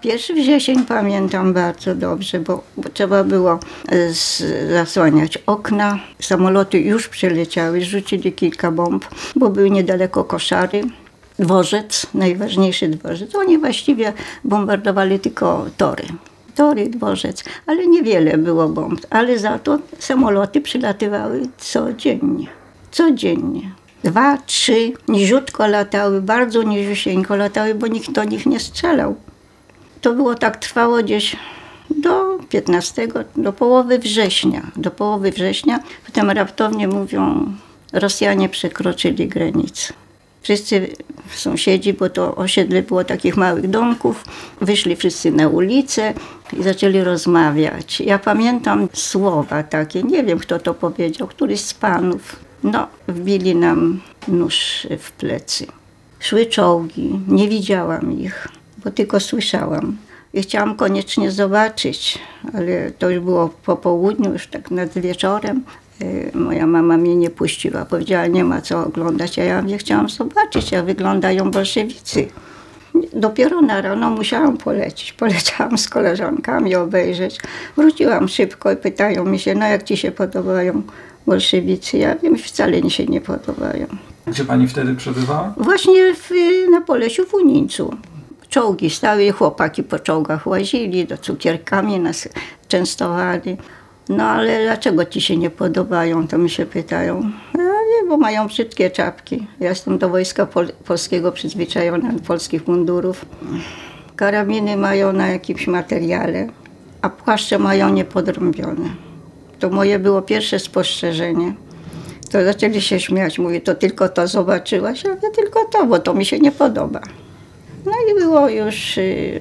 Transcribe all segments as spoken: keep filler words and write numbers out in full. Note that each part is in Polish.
Pierwszy wrzesień pamiętam bardzo dobrze, bo, bo trzeba było z, zasłaniać okna. Samoloty już przyleciały, rzucili kilka bomb, bo były niedaleko koszary. Dworzec, najważniejszy dworzec. Oni właściwie bombardowali tylko tory. Tory, dworzec, ale niewiele było bomb. Ale za to samoloty przylatywały codziennie. Codziennie. Dwa, trzy, niziutko latały, bardzo niziusieńko latały, bo nikt do nich nie strzelał. To było tak, trwało gdzieś do piętnastego, do połowy września. Do połowy września. Potem raptownie mówią, Rosjanie przekroczyli granicę. Wszyscy sąsiedzi, bo to osiedle było takich małych domków, wyszli wszyscy na ulicę i zaczęli rozmawiać. Ja pamiętam słowa takie, nie wiem kto to powiedział, któryś z panów. No, wbili nam nóż w plecy. Szły czołgi, nie widziałam ich, bo tylko słyszałam. I chciałam koniecznie zobaczyć, ale to już było po południu, już tak nad wieczorem. Moja mama mnie nie puściła, powiedziała, nie ma co oglądać, a ja nie chciałam zobaczyć, jak wyglądają bolszewicy. Dopiero na rano musiałam polecieć. Poleciałam z koleżankami obejrzeć. Wróciłam szybko i pytają mi się, no jak ci się podobają bolszewicy? Ja wiem, wcale mi się nie podobają. Gdzie pani wtedy przebywała? Właśnie w, na Polesiu w Unieńcu. Czołgi stały, chłopaki po czołgach łazili, do cukierkami nas częstowali. No ale dlaczego ci się nie podobają, to mi się pytają. Ja nie, bo mają brzydkie czapki. Ja jestem do wojska pol- polskiego przyzwyczajona, do polskich mundurów. Karabiny mają na jakimś materiale, a płaszcze mają niepodrąbione. To moje było pierwsze spostrzeżenie. To zaczęli się śmiać. Mówię, to tylko to zobaczyłaś? Ja mówię, tylko to, bo to mi się nie podoba. No i było już,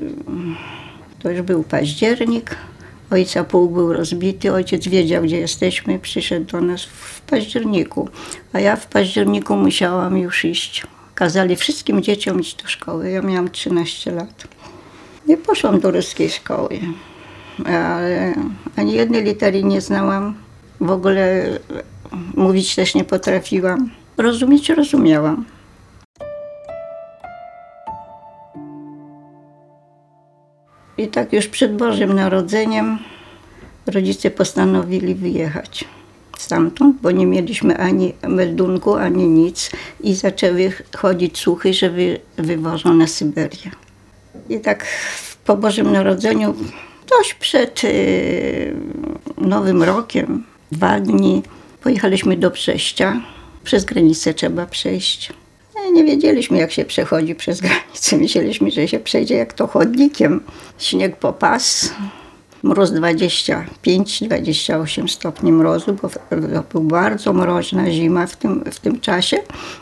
to już był październik. Ojca pułk był rozbity, ojciec wiedział, gdzie jesteśmy, przyszedł do nas w październiku. A ja w październiku musiałam już iść. Kazali wszystkim dzieciom iść do szkoły. Ja miałam trzynaście lat. I poszłam do ruskiej szkoły. Ale ani jednej litery nie znałam. W ogóle mówić też nie potrafiłam. Rozumieć rozumiałam. I tak już przed Bożym Narodzeniem rodzice postanowili wyjechać stamtąd, bo nie mieliśmy ani meldunku, ani nic. I zaczęły chodzić słuchy, że wy, wywożą na Syberię. I tak po Bożym Narodzeniu, dość przed y, Nowym Rokiem, dwa dni, pojechaliśmy do Brześcia. Przez granicę trzeba przejść. Nie wiedzieliśmy, jak się przechodzi przez granicę. Myśleliśmy, że się przejdzie jak to chodnikiem. Śnieg po pas, mróz dwadzieścia pięć dwadzieścia osiem stopni mrozu, bo to była bardzo mroźna zima w tym, w tym czasie.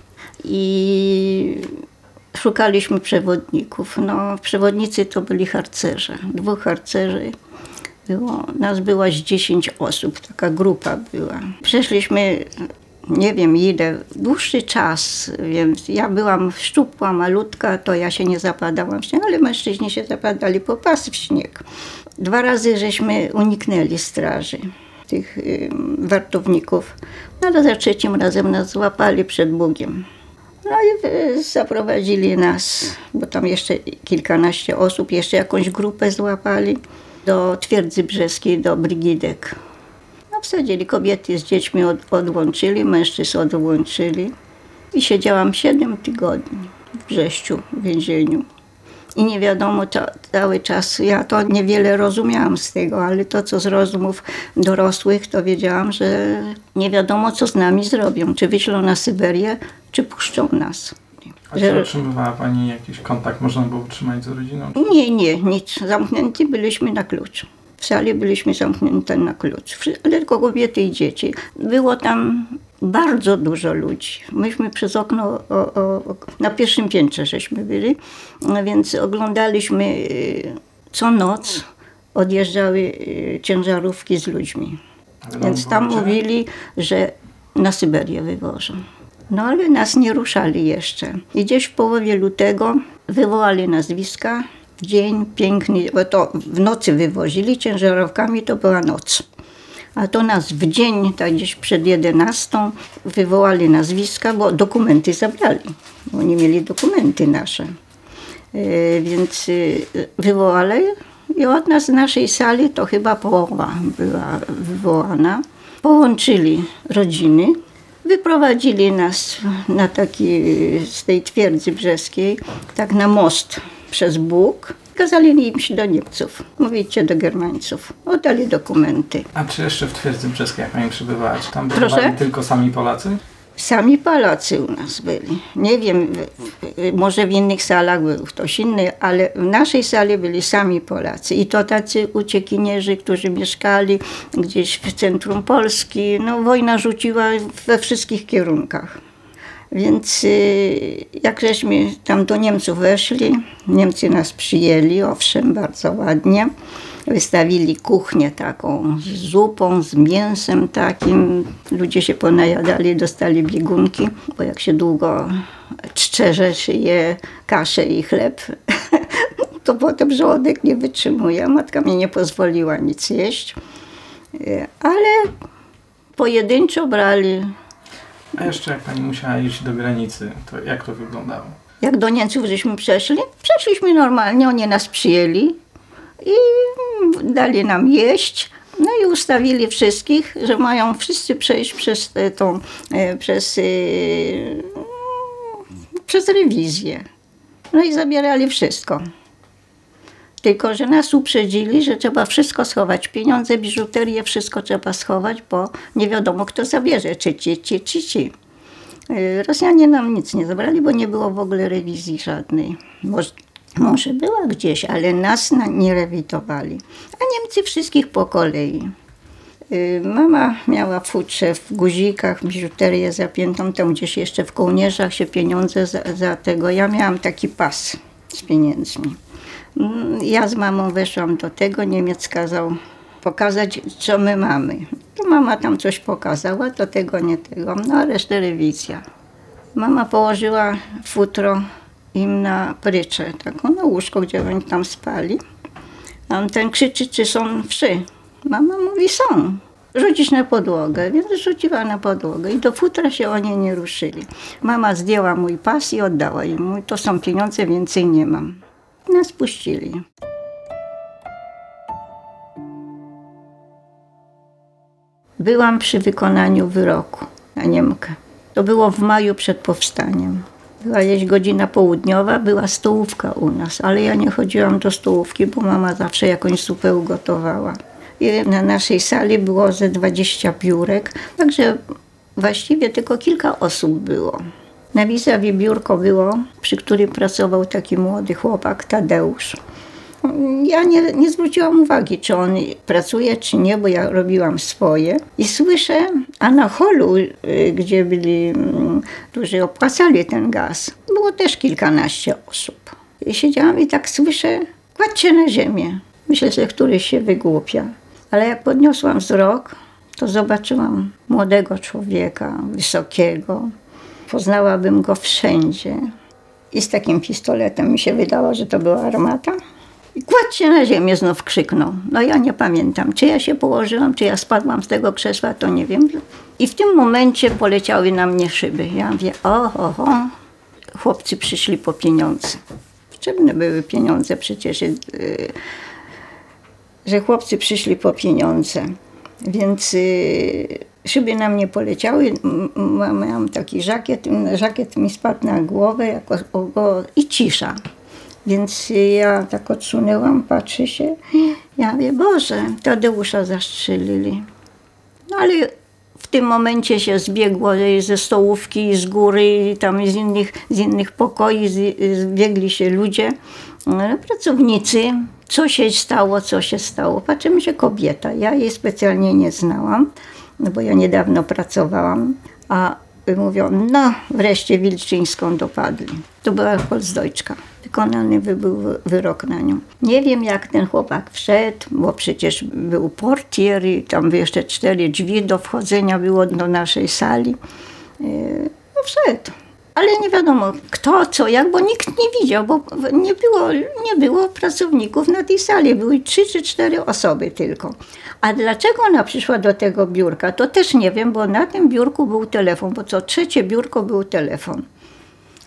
I szukaliśmy przewodników. No, przewodnicy to byli harcerze, dwóch harcerzy. Było, nas było z dziesięć osób, taka grupa była. Przeszliśmy nie wiem ile, dłuższy czas, więc ja byłam szczupła, malutka, to ja się nie zapadałam w śnieg, ale mężczyźni się zapadali po pas w śnieg. Dwa razy żeśmy uniknęli straży, tych y, wartowników, no ale za trzecim razem nas złapali przed Bugiem. No i y, zaprowadzili nas, bo tam jeszcze kilkanaście osób, jeszcze jakąś grupę złapali, do Twierdzy Brzeskiej, do Brygidek. Wsadzili, kobiety z dziećmi od, odłączyli, mężczyzn odłączyli. I siedziałam siedem tygodni w Brześciu, w więzieniu. I nie wiadomo, to, cały czas, ja to niewiele rozumiałam z tego, ale to, co z rozmów dorosłych, to wiedziałam, że nie wiadomo, co z nami zrobią. Czy wyślą na Syberię, czy puszczą nas. A czy otrzymywała pani jakiś kontakt, można było utrzymać z rodziną? Nie, nie, nic. Zamknięci byliśmy na klucz. W sali byliśmy zamknięte na klucz, ale tylko kobiety i dzieci. Było tam bardzo dużo ludzi. Myśmy przez okno, o, o, na pierwszym piętrze żeśmy byli, więc oglądaliśmy co noc, odjeżdżały ciężarówki z ludźmi. Więc tam mówili, że na Syberię wywożą. No ale nas nie ruszali jeszcze. I gdzieś w połowie lutego wywołali nazwiska. Dzień piękny, bo to w nocy wywozili ciężarówkami, to była noc. A to nas w dzień, tak gdzieś przed jedenastą, wywołali nazwiska, bo dokumenty zabrali. Oni mieli dokumenty nasze. Yy, więc yy, wywołali i od nas z naszej sali to chyba połowa była wywołana. Połączyli rodziny, wyprowadzili nas na taki, z tej twierdzy brzeskiej, tak na most przez Bóg. Kazali im iść do Niemców, mówicie do Germańców. Oddali dokumenty. A czy jeszcze w Twierdzy Brzeskiej, jak pani przybywała, czy tam Proszę? bywali tylko sami Polacy? Sami Polacy u nas byli. Nie wiem, może w innych salach był ktoś inny, ale w naszej sali byli sami Polacy. I to tacy uciekinierzy, którzy mieszkali gdzieś w centrum Polski. No, wojna rzuciła we wszystkich kierunkach. Więc jak żeśmy tam do Niemców weszli, Niemcy nas przyjęli, owszem, bardzo ładnie. Wystawili kuchnię taką z zupą, z mięsem takim. Ludzie się ponajadali, dostali biegunki, bo jak się długo czczerze, czy je kaszę i chleb, to potem żołądek nie wytrzymuje. Matka mi nie pozwoliła nic jeść, ale pojedynczo brali. A jeszcze jak pani musiała iść do granicy, to jak to wyglądało? Jak do Niemców żeśmy przeszli? Przeszliśmy normalnie, oni nas przyjęli i dali nam jeść. No i ustawili wszystkich, że mają wszyscy przejść przez tą, przez, przez rewizję. No i zabierali wszystko. Tylko że nas uprzedzili, że trzeba wszystko schować. Pieniądze, biżuterię, wszystko trzeba schować, bo nie wiadomo kto zabierze, czy ci, ci, czy ci. Rosjanie nam nic nie zabrali, bo nie było w ogóle rewizji żadnej. Może, może była gdzieś, ale nas nie rewidowali. A Niemcy wszystkich po kolei. Mama miała w futrze, w guzikach, biżuterię zapiętą, tam gdzieś jeszcze w kołnierzach się pieniądze za, za tego. Ja miałam taki pas z pieniędzmi. Ja z mamą weszłam do tego, Niemiec kazał pokazać, co my mamy. To mama tam coś pokazała, to tego, nie tego, no a resztę rewizja. Mama położyła futro im na pryczę, taką na łóżko, gdzie oni tam spali. A on ten krzyczy, czy są wszy. Mama mówi, są. Rzucić na podłogę, więc rzuciła na podłogę i do futra się oni nie ruszyli. Mama zdjęła mój pas i oddała im. Mówi, to są pieniądze, więcej nie mam. Nas puścili. Byłam przy wykonaniu wyroku na Niemkę. To było w maju przed powstaniem. Była jakaś godzina południowa, była stołówka u nas, ale ja nie chodziłam do stołówki, bo mama zawsze jakąś zupę ugotowała. I na naszej sali było ze dwadzieścia biurek, także właściwie tylko kilka osób było. Na vis-a-vis biurko było, przy którym pracował taki młody chłopak, Tadeusz. Ja nie, nie zwróciłam uwagi, czy on pracuje, czy nie, bo ja robiłam swoje. I słyszę, a na holu, gdzie byli, którzy opłacali ten gaz, było też kilkanaście osób. I siedziałam i tak słyszę, kładźcie na ziemię. Myślę, że któryś się wygłupia. Ale jak podniosłam wzrok, to zobaczyłam młodego człowieka, wysokiego. Poznałabym go wszędzie. I z takim pistoletem mi się wydało, że to była armata. I kładźcie na ziemię, znów krzyknął. No ja nie pamiętam, czy ja się położyłam, czy ja spadłam z tego krzesła, to nie wiem. I w tym momencie poleciały na mnie szyby. Ja mówię, o, o, o. Chłopcy przyszli po pieniądze. Potrzebne były pieniądze przecież, yy, że chłopcy przyszli po pieniądze. Więc yy, szyby na mnie poleciały. Miałam taki żakiet, żakiet mi spadł na głowę jako, o, i cisza. Więc ja tak odsunęłam, patrzę się, ja mówię, Boże, Tadeusza zastrzelili. No ale w tym momencie się zbiegło ze stołówki, z góry, i tam z innych, z innych pokoi zbiegli się ludzie, pracownicy. Co się stało, co się stało? Patrzymy się, kobieta. Ja jej specjalnie nie znałam, no bo ja niedawno pracowałam, a mówią, no wreszcie Wilczyńską dopadli. To była Holzdeutscha. Wykonany był wyrok na nią. Nie wiem, jak ten chłopak wszedł, bo przecież był portier i tam jeszcze cztery drzwi do wchodzenia było do naszej sali. No wszedł. Ale nie wiadomo kto, co, jak, bo nikt nie widział, bo nie było, nie było pracowników na tej sali. Były trzy czy cztery osoby tylko. A dlaczego ona przyszła do tego biurka, to też nie wiem, bo na tym biurku był telefon, bo co trzecie biurko był telefon.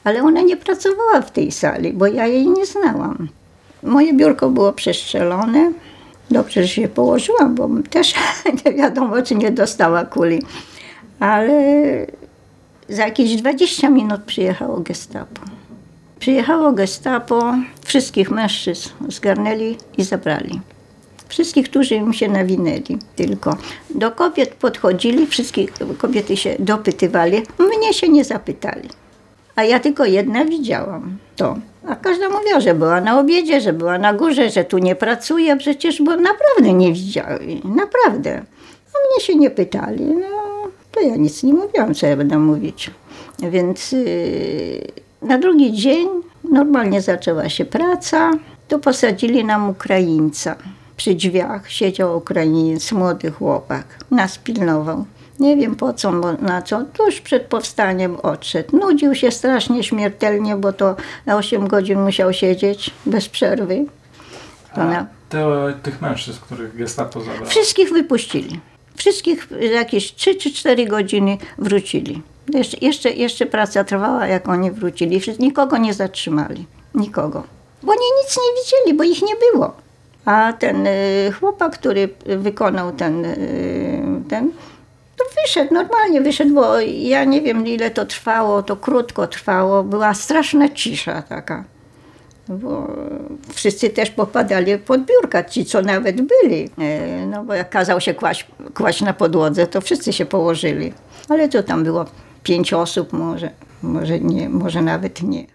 Ale ona nie pracowała w tej sali, bo ja jej nie znałam. Moje biurko było przestrzelone. Dobrze, że się położyłam, bo też nie wiadomo, czy nie dostała kuli. Ale za jakieś dwadzieścia minut przyjechało gestapo. Przyjechało gestapo, wszystkich mężczyzn zgarnęli i zabrali. Wszystkich, którzy im się nawinęli tylko. Do kobiet podchodzili, wszystkie kobiety się dopytywali, mnie się nie zapytali. A ja tylko jedna widziałam to. A każda mówiła, że była na obiedzie, że była na górze, że tu nie pracuje, przecież bo naprawdę nie widziały, naprawdę. A mnie się nie pytali, no to ja nic nie mówiłam, co ja będę mówić. Więc yy, na drugi dzień normalnie zaczęła się praca, to posadzili nam Ukraińca. Przy drzwiach siedział Ukrainiec, młody chłopak, nas pilnował. Nie wiem po co, na co, tuż przed powstaniem odszedł. Nudził się strasznie śmiertelnie, bo to na osiem godzin musiał siedzieć bez przerwy. To A na... te, tych mężczyzn, których gestapo zabrało? Wszystkich wypuścili. Wszystkich jakieś trzy czy cztery godziny wrócili. Jeszcze, jeszcze, jeszcze praca trwała, jak oni wrócili. Nikogo nie zatrzymali. Nikogo. Bo oni nic nie widzieli, bo ich nie było. A ten y, chłopak, który wykonał ten, y, ten, to wyszedł, normalnie wyszedł, bo ja nie wiem, ile to trwało, to krótko trwało. Była straszna cisza taka. Bo wszyscy też popadali pod biurka, ci co nawet byli. Y, no bo jak kazał się kłaść, kłaść na podłodze, to wszyscy się położyli. Ale to tam było pięć osób, może, może nie, może nawet nie.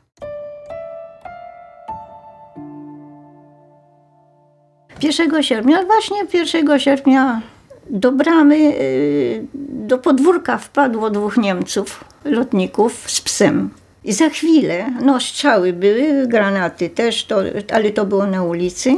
pierwszego sierpnia, właśnie pierwszego sierpnia do bramy, do podwórka wpadło dwóch Niemców, lotników z psem. I za chwilę, no strzały były, granaty też, to, ale to było na ulicy.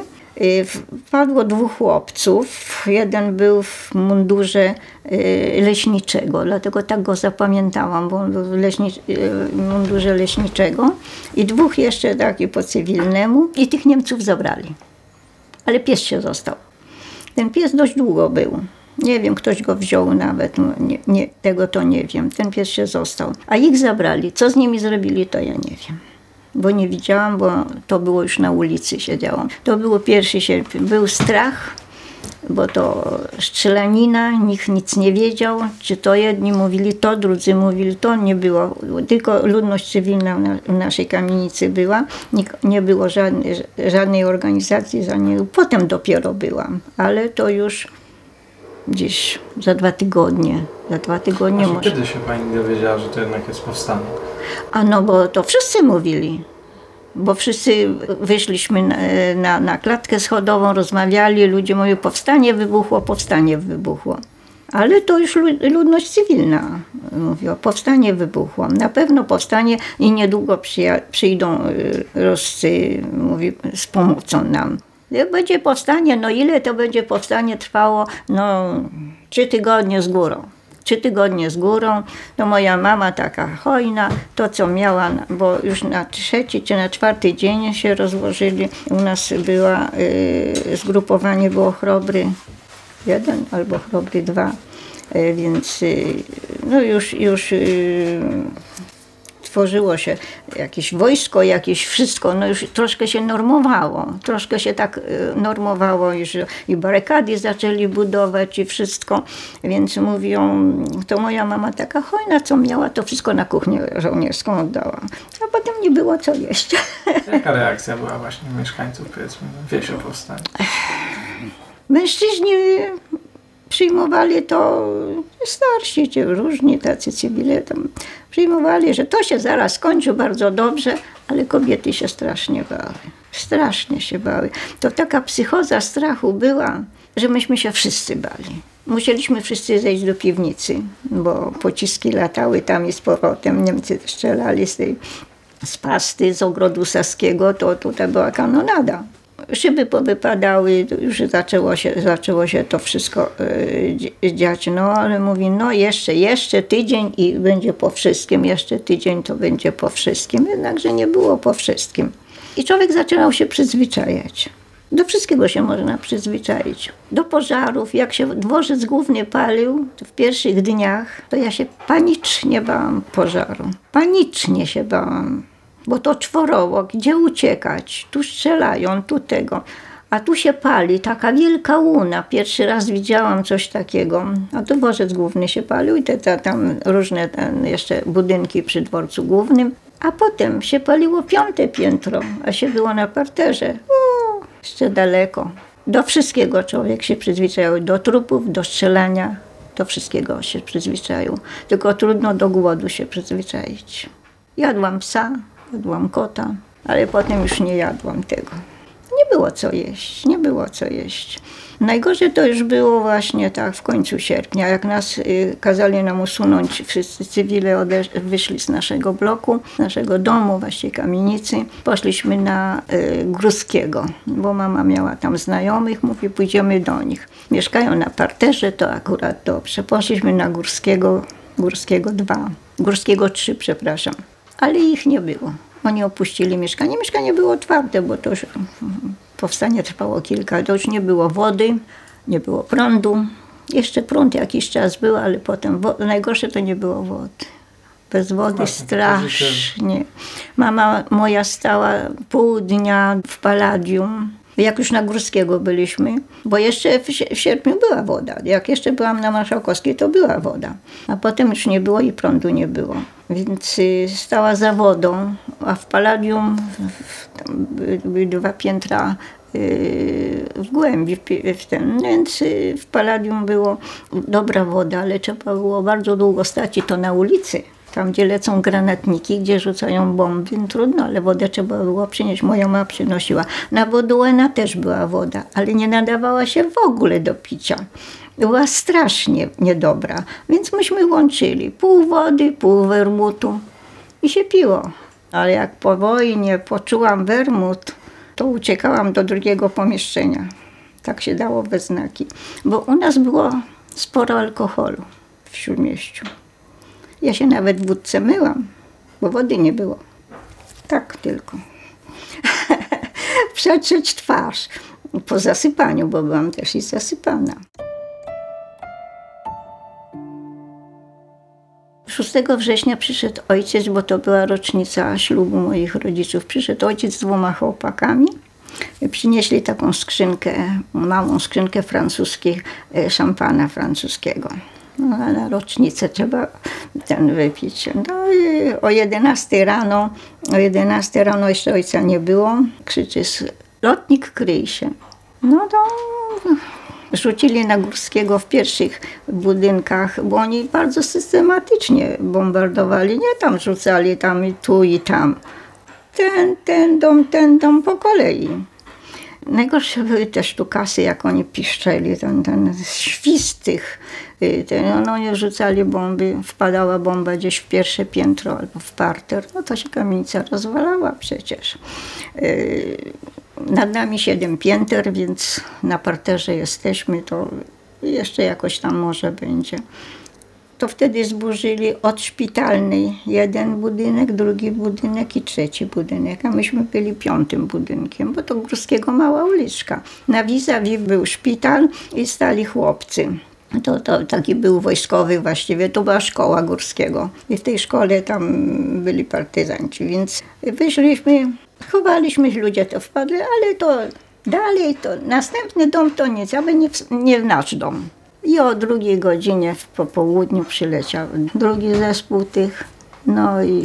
Wpadło dwóch chłopców, jeden był w mundurze leśniczego, dlatego tak go zapamiętałam, bo on był w leśnicz- mundurze leśniczego i dwóch jeszcze taki po cywilnemu i tych Niemców zabrali. Ale pies się został. Ten pies dość długo był. Nie wiem, ktoś go wziął nawet, no, nie, nie, tego to nie wiem. Ten pies się został. A ich zabrali. Co z nimi zrobili, to ja nie wiem. Bo nie widziałam, bo to było już na ulicy, siedziałam. To było pierwszy sierpień. Był strach, bo to strzelanina, nikt nic nie wiedział. Czy to jedni mówili to, drudzy mówili to. Nie było. Tylko ludność cywilna w naszej kamienicy była. Nie było żadnej, żadnej organizacji, żadnej. Potem dopiero byłam. Ale to już gdzieś za dwa tygodnie. Za dwa tygodnie Może może. kiedy się pani dowiedziała, że to jednak jest powstanie? A no bo to wszyscy mówili. Bo wszyscy wyszliśmy na, na, na klatkę schodową, rozmawiali, ludzie mówią, powstanie wybuchło, powstanie wybuchło. Ale to już ludność cywilna mówiła, powstanie wybuchło. Na pewno powstanie i niedługo przyja- przyjdą Ruscy, mówi, z pomocą nam. Będzie powstanie, no ile to będzie powstanie trwało? No trzy tygodnie z górą. Trzy tygodnie z górą, to moja mama taka hojna, to co miała, bo już na trzeci czy na czwarty dzień się rozłożyli. U nas była, y, zgrupowanie było Chrobry jeden albo Chrobry dwa, y, więc y, no już, już y, tworzyło się jakieś wojsko, jakieś wszystko, no już troszkę się normowało, troszkę się tak normowało, już i barykady zaczęli budować i wszystko, więc mówią, to moja mama taka hojna, co miała, to wszystko na kuchnię żołnierską oddała, a potem nie było co jeść. Jaka reakcja była właśnie mieszkańców, powiedzmy, wieś o powstaniu? Mężczyźni przyjmowali to, starsi, ci różni tacy cywile tam przyjmowali, że to się zaraz skończy bardzo dobrze, ale kobiety się strasznie bały. Strasznie się bały. To taka psychoza strachu była, że myśmy się wszyscy bali. Musieliśmy wszyscy zejść do piwnicy, bo pociski latały tam i z powrotem. Niemcy strzelali z tej z pasty, z ogrodu saskiego, to tutaj była kanonada. Szyby powypadały, już zaczęło się, zaczęło się to wszystko y, dziać, no ale mówi, no jeszcze, jeszcze tydzień i będzie po wszystkim, jeszcze tydzień to będzie po wszystkim, jednakże nie było po wszystkim. I człowiek zaczynał się przyzwyczajać. Do wszystkiego się można przyzwyczaić. Do pożarów, jak się dworzec główny palił w pierwszych dniach, to ja się panicznie bałam pożaru. Panicznie się bałam, bo to czworowo, gdzie uciekać? Tu strzelają, tu tego. A tu się pali, taka wielka łuna. Pierwszy raz widziałam coś takiego. A tu dworzec główny się palił i te, te tam różne ten jeszcze budynki przy dworcu głównym. A potem się paliło piąte piętro, a się było na parterze. Uuu, jeszcze daleko. Do wszystkiego człowiek się przyzwyczaił. Do trupów, do strzelania, do wszystkiego się przyzwyczaił. Tylko trudno do głodu się przyzwyczaić. Jadłam psa, jadłam kota, ale potem już nie jadłam tego. Nie było co jeść, nie było co jeść. Najgorzej to już było właśnie tak w końcu sierpnia, jak nas y, kazali nam usunąć, wszyscy cywile odesz- wyszli z naszego bloku, z naszego domu, właściwie kamienicy. Poszliśmy na y, Górskiego, bo mama miała tam znajomych, mówi pójdziemy do nich. Mieszkają na parterze, to akurat dobrze. Poszliśmy na Górskiego, Górskiego dwa, Górskiego trzy, przepraszam, ale ich nie było. Oni opuścili mieszkanie. Mieszkanie było otwarte, bo to już powstanie trwało kilka. To już nie było wody, nie było prądu. Jeszcze prąd jakiś czas był, ale potem wo- najgorsze to nie było wody. Bez wody Właśnie, strasznie. Mama moja stała pół dnia w Palladium. Jak już na Górskiego byliśmy, bo jeszcze w, w sierpniu była woda. Jak jeszcze byłam na Marszałkowskiej, to była woda. A potem już nie było i prądu nie było. Więc y, stała za wodą, a w Palladium w, tam były, były dwa piętra y, w głębi, w, w ten, więc y, w Palladium było dobra woda, ale trzeba było bardzo długo stać i to na ulicy. Tam, gdzie lecą granatniki, gdzie rzucają bomby, no trudno, ale wodę trzeba było przynieść. Moja mama przynosiła. Na Boduena też była woda, ale nie nadawała się w ogóle do picia. Była strasznie niedobra, więc myśmy łączyli pół wody, pół wermutu i się piło. Ale jak po wojnie poczułam wermut, to uciekałam do drugiego pomieszczenia. Tak się dało we znaki. Bo u nas było sporo alkoholu w Śródmieściu. Ja się nawet w wódce myłam, bo wody nie było. Tak tylko. Przetrzeć twarz po zasypaniu, bo byłam też i zasypana. szóstego września przyszedł ojciec, bo to była rocznica ślubu moich rodziców. Przyszedł ojciec z dwoma chłopakami. Przynieśli taką skrzynkę, małą skrzynkę francuskich, szampana francuskiego. No, na rocznicę trzeba ten wypić. No i o jedenastej rano, o jedenastej rano jeszcze ojca nie było. Krzyczy, lotnik, kryj się. No to rzucili na Górskiego w pierwszych budynkach, bo oni bardzo systematycznie bombardowali. Nie tam rzucali tam i tu i tam. Ten, ten dom, ten dom po kolei. Najgorsze były te sztukasy, jak oni piszczeli, ten, ten świst tych. Ten, no, oni rzucali bomby, wpadała bomba gdzieś w pierwsze piętro albo w parter, no to się kamienica rozwalała przecież. Yy, nad nami siedem pięter, więc na parterze jesteśmy, to jeszcze jakoś tam może będzie. To wtedy zburzyli od szpitalnej jeden budynek, drugi budynek i trzeci budynek, a myśmy byli piątym budynkiem, bo to Górskiego mała uliczka. Na vis-a-vis był szpital i stali chłopcy. To, to taki był wojskowy właściwie, to była szkoła Górskiego i w tej szkole tam byli partyzanci, więc wyszliśmy, chowaliśmy, ludzie to wpadli, ale to dalej, to następny dom to nic, aby nie w, nie w nasz dom. I o drugiej godzinie w popołudniu przyleciał drugi zespół tych, no i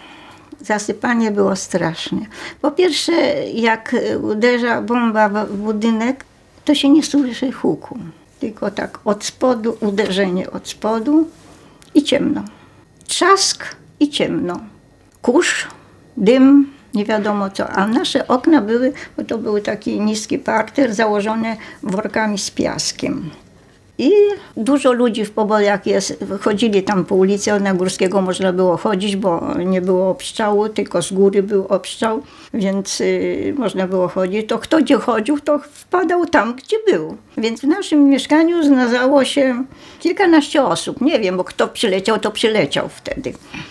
zasypanie było straszne. Po pierwsze, jak uderza bomba w budynek, to się nie słyszy huku, tylko tak od spodu, uderzenie od spodu i ciemno. Trzask i ciemno. Kurz, dym, nie wiadomo co. A nasze okna były, bo to był taki niski parter założony workami z piaskiem. I dużo ludzi w pobojach jest, chodzili tam po ulicy, na Górskiego można było chodzić, bo nie było obstrzału, tylko z góry był obstrzał, więc y, można było chodzić. To kto gdzie chodził, to wpadał tam, gdzie był. Więc w naszym mieszkaniu znalazło się kilkanaście osób. Nie wiem, bo kto przyleciał, to przyleciał wtedy.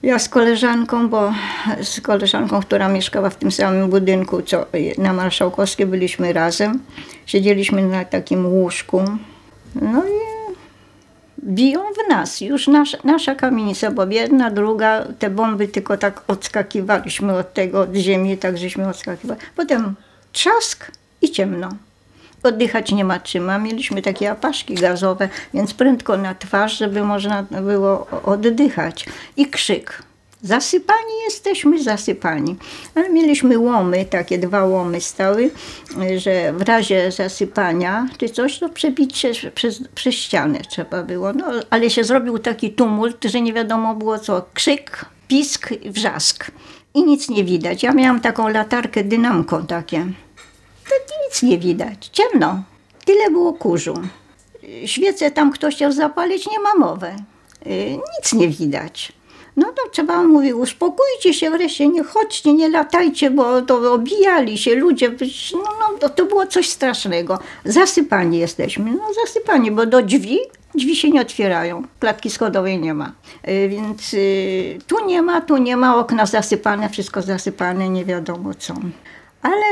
Ja z koleżanką, bo z koleżanką, która mieszkała w tym samym budynku, co na Marszałkowskiej, byliśmy razem. Siedzieliśmy na takim łóżku. No i biją w nas. Już nasz, nasza kamienica, bo jedna, druga, te bomby tylko tak odskakiwaliśmy od tego, od ziemi, tak żeśmy odskakiwali. Potem trzask i ciemno. Oddychać nie ma czym. A mieliśmy takie apaszki gazowe, więc prędko na twarz, żeby można było oddychać. I krzyk. Zasypani jesteśmy, zasypani. Ale mieliśmy łomy, takie dwa łomy stały, że w razie zasypania czy coś, to przebić się przez, przez ścianę trzeba było. No, ale się zrobił taki tumult, że nie wiadomo było co. Krzyk, pisk, wrzask. I nic nie widać. Ja miałam taką latarkę dynamką takie. To nic nie widać. Ciemno. Tyle było kurzu. Świecę tam ktoś chciał zapalić, nie ma mowy. Nic nie widać. No to trzeba, mówi, uspokójcie się wreszcie, nie chodźcie, nie latajcie, bo to obijali się ludzie. No, no to, to było coś strasznego. Zasypani jesteśmy. No zasypani, bo do drzwi, drzwi się nie otwierają. Klatki schodowej nie ma. Więc y, tu nie ma, tu nie ma, okna zasypane, wszystko zasypane, nie wiadomo co. Ale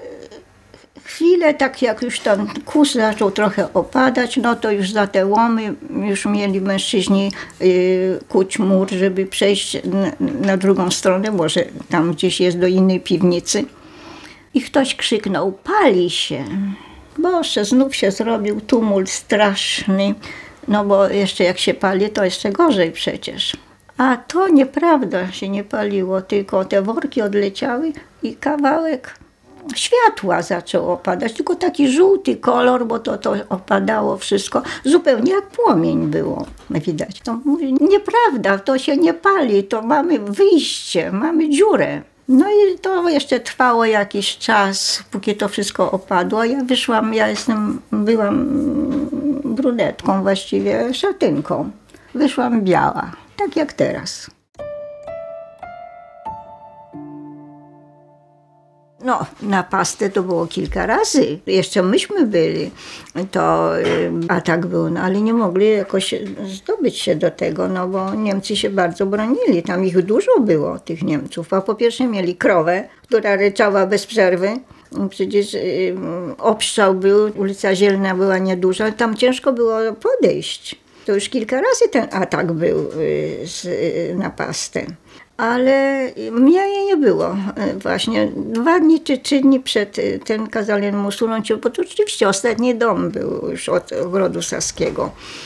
chwilę, tak jak już ten kurz zaczął trochę opadać, no to już za te łomy już mieli mężczyźni y, kuć mur, żeby przejść na, na drugą stronę, może tam gdzieś jest do innej piwnicy. I ktoś krzyknął, pali się. Boże, znów się zrobił tumult straszny, no bo jeszcze jak się pali, to jeszcze gorzej przecież. A to nieprawda, się nie paliło, tylko te worki odleciały i kawałek światła zaczęło opadać, tylko taki żółty kolor, bo to, to opadało wszystko, zupełnie jak płomień było widać. To mówi, nieprawda, to się nie pali, to mamy wyjście, mamy dziurę. No i to jeszcze trwało jakiś czas, póki to wszystko opadło. Ja wyszłam, ja jestem, byłam brunetką, właściwie szatynką. Wyszłam biała, tak jak teraz. No, na pastę to było kilka razy. Jeszcze myśmy byli, to y, atak był, no ale nie mogli jakoś zdobyć się do tego, no bo Niemcy się bardzo bronili. Tam ich dużo było, tych Niemców. A po pierwsze mieli krowę, która ryczała bez przerwy. Przecież y, obstrzał był, ulica Zielna była nieduża, tam ciężko było podejść. To już kilka razy ten atak był y, z, y, na pastę. Ale mnie nie było. Właśnie dwa dni czy trzy dni przed ten kazali mu usunąć, bo to rzeczywiście ostatni dom był już od Ogrodu Saskiego.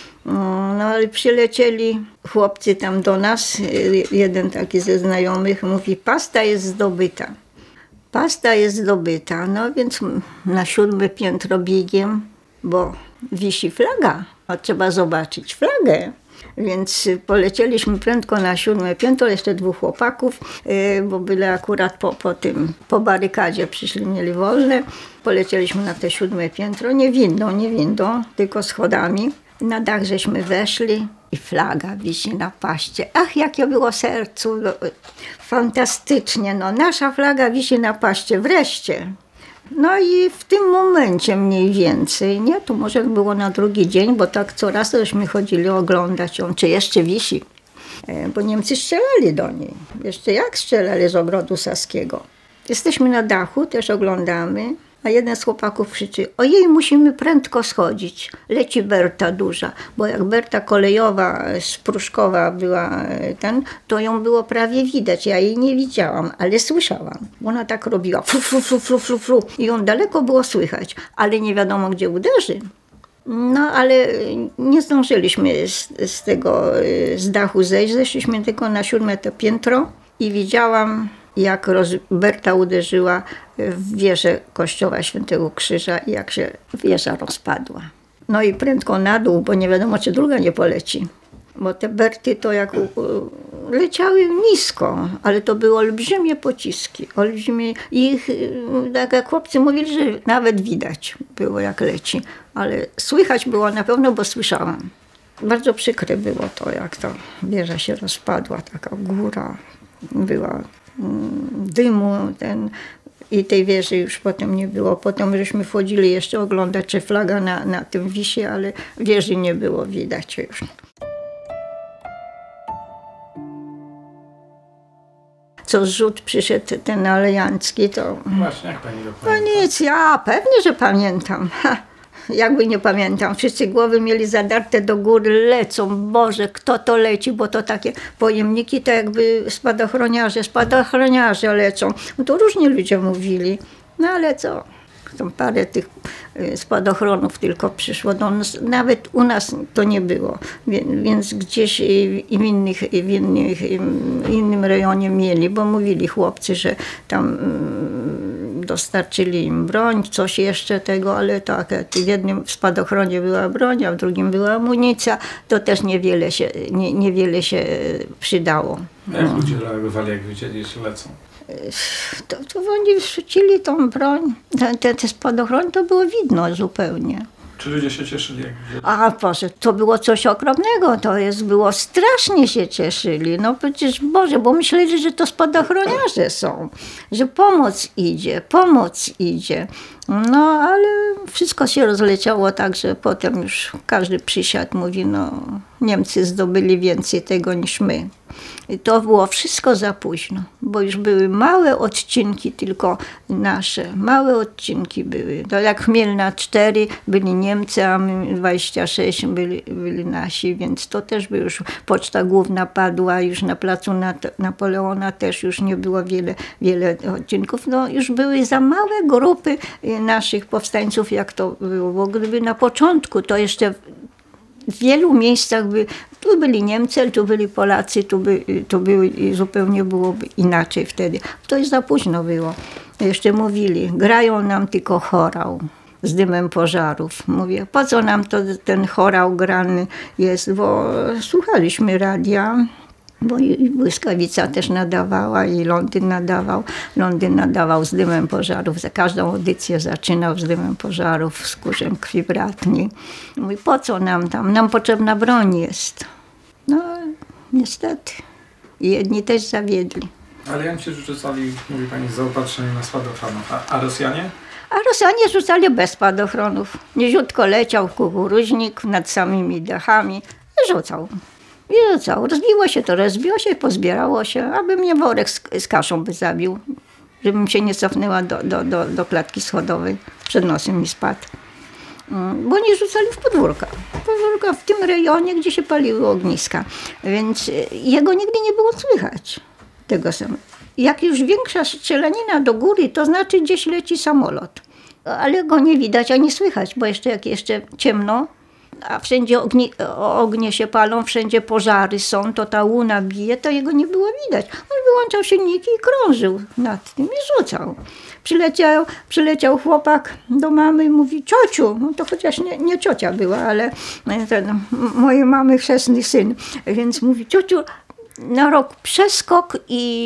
No ale przylecieli chłopcy tam do nas, jeden taki ze znajomych mówi, pasta jest zdobyta. Pasta jest zdobyta, no więc na siódme piętro biegiem, bo wisi flaga, a trzeba zobaczyć flagę. Więc polecieliśmy prędko na siódme piętro, jeszcze dwóch chłopaków, bo byli akurat po, po tym, po barykadzie przyszli, mieli wolne. Polecieliśmy na te siódme piętro, nie windą, nie windą, tylko schodami. Na dach żeśmy weszli i flaga wisi na paście. Ach, jakie było sercu, no, fantastycznie, no nasza flaga wisi na paście, wreszcie. No i w tym momencie mniej więcej, nie? To może było na drugi dzień, bo tak co raz żeśmy chodzili oglądać ją, czy jeszcze wisi. Bo Niemcy strzelali do niej. Jeszcze jak strzelali z Ogrodu Saskiego. Jesteśmy na dachu, też oglądamy, a jeden z chłopaków krzyczy, ojej, musimy prędko schodzić. Leci Berta duża, bo jak Berta kolejowa z Pruszkowa była ten, to ją było prawie widać. Ja jej nie widziałam, ale słyszałam. Ona tak robiła flu, flu, flu, flu, flu, flu. I ją daleko było słychać, ale nie wiadomo gdzie uderzy. No ale nie zdążyliśmy z, z tego, z dachu zejść, zeszliśmy tylko na siódme to piętro i widziałam, jak roz, Berta uderzyła w wieżę kościoła Świętego Krzyża i jak się wieża rozpadła. No i prędko na dół, bo nie wiadomo, czy druga nie poleci. Bo te Berty to jak u, u, leciały nisko, ale to były olbrzymie pociski. Olbrzymie. Ich, tak jak chłopcy mówili, że nawet widać było, jak leci. Ale słychać było na pewno, bo słyszałam. Bardzo przykre było to, jak ta wieża się rozpadła. Taka góra była dymu ten, i tej wieży już potem nie było. Potem żeśmy wchodzili jeszcze oglądać, czy flaga na, na tym wisi, ale wieży nie było widać już. co zrzut przyszedł ten alejancki, to... Właśnie, jak pani go No pamięta? nic, ja pewnie, że pamiętam. Ha, jakby nie pamiętam. Wszyscy głowy mieli zadarte do góry, lecą. Boże, kto to leci, bo to takie pojemniki, to jakby spadochroniarze, spadochroniarze lecą. No to różni ludzie mówili. No ale co? Tam parę tych y, spadochronów tylko przyszło do nas. Nawet u nas to nie było. Wie, więc gdzieś y, w, innych, w innych, y, innym rejonie mieli, bo mówili chłopcy, że tam y, dostarczyli im broń, coś jeszcze tego, ale tak, w jednym spadochronie była broń, a w drugim była amunicja. To też niewiele się, nie, niewiele się przydało. Jak ludzie reagowali, jak wiedzieli, że lecą? To, to oni rzucili tą broń, te, te, te spadochrony, to było widno zupełnie. Czy ludzie się cieszyli, jak widzieli? A Boże, to było coś okropnego, to jest, było strasznie się cieszyli. No przecież Boże, bo myśleli, że to spadochroniarze są, że pomoc idzie, pomoc idzie. No ale wszystko się rozleciało tak, że potem już każdy przysiadł, mówi, no Niemcy zdobyli więcej tego niż my. I to było wszystko za późno, bo już były małe odcinki tylko nasze, małe odcinki były. To jak Chmielna cztery byli Niemcy, a my dwadzieścia sześć byli, byli nasi, więc to też by już poczta główna padła, już na placu Napoleona też już nie było wiele, wiele odcinków. No już były za małe grupy naszych powstańców, jak to było, bo gdyby na początku to jeszcze w wielu miejscach by, tu byli Niemcy, tu byli Polacy, tu, by, tu były, zupełnie byłoby inaczej wtedy. To już za późno było. Jeszcze mówili, grają nam tylko chorał z dymem pożarów. Mówię, po co nam to, ten chorał grany jest, bo słuchaliśmy radia, bo i Błyskawica też nadawała i Londyn nadawał. Londyn nadawał z dymem pożarów. Za każdą audycję zaczynał z dymem pożarów, z kurzem krwi bratni. Mówi, po co nam tam? Nam potrzebna broń jest. No niestety. I jedni też zawiedli. Alianci rzucali, mówi pani, zaopatrzenie na spadochronów. A, a Rosjanie? A Rosjanie rzucali bez spadochronów. Niziutko leciał kukuruźnik nad samymi dachami i rzucał. I rzucał. Rozbiło się to, rozbiło się, pozbierało się, aby mnie worek z, z kaszą by zabił, żebym się nie cofnęła do, do, do, do klatki schodowej. Przed nosem mi spadł. Bo nie rzucali w podwórka. Podwórka w tym rejonie, gdzie się paliły ogniska. Więc jego nigdy nie było słychać. Tego samego. Jak już większa strzelanina do góry, to znaczy gdzieś leci samolot. Ale go nie widać ani słychać, bo jeszcze jak jeszcze ciemno, a wszędzie ognie, ognie się palą, wszędzie pożary są, to ta łuna bije, to jego nie było widać. On wyłączał silniki i krążył nad tym i rzucał. Przyleciał, przyleciał chłopak do mamy i mówi, ciociu, no to chociaż nie, nie ciocia była, ale ten, mojej mamy chrzestny syn, więc mówi, ciociu, na rok przeskok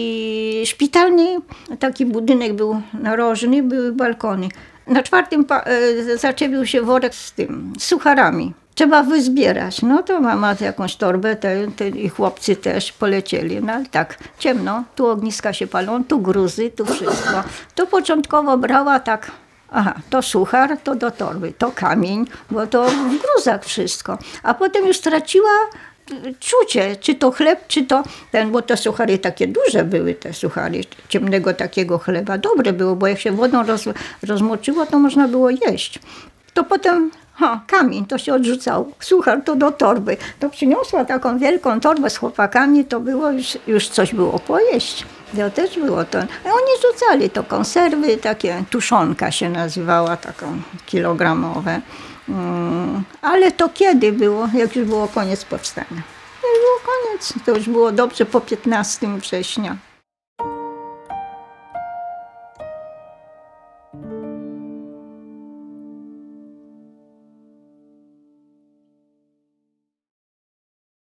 i szpitalny, taki budynek był narożny, były balkony. Na czwartym pa- zaczepił się worek z tym, z sucharami. Trzeba wyzbierać. No to mama jakąś torbę, te, te, i chłopcy też polecieli. No ale tak, ciemno, tu ogniska się palą, tu gruzy, tu wszystko. To początkowo brała tak, aha, to suchar, to do torby, to kamień, bo to w gruzach wszystko. A potem już straciła czucie, czy to chleb, czy to ten, bo te suchary takie duże były, te suchary ciemnego takiego chleba. Dobre było, bo jak się wodą roz, rozmoczyło, to można było jeść. To potem ha, kamień, to się odrzucał. Suchar to do torby. To przyniosła taką wielką torbę z chłopakami, to było już, już coś było pojeść. To też było to. A oni rzucali to konserwy, takie tuszonka się nazywała, taką kilogramowe. Hmm, ale to kiedy było, jak już było koniec powstania? Jak było koniec, to już było dobrze po piętnastego września.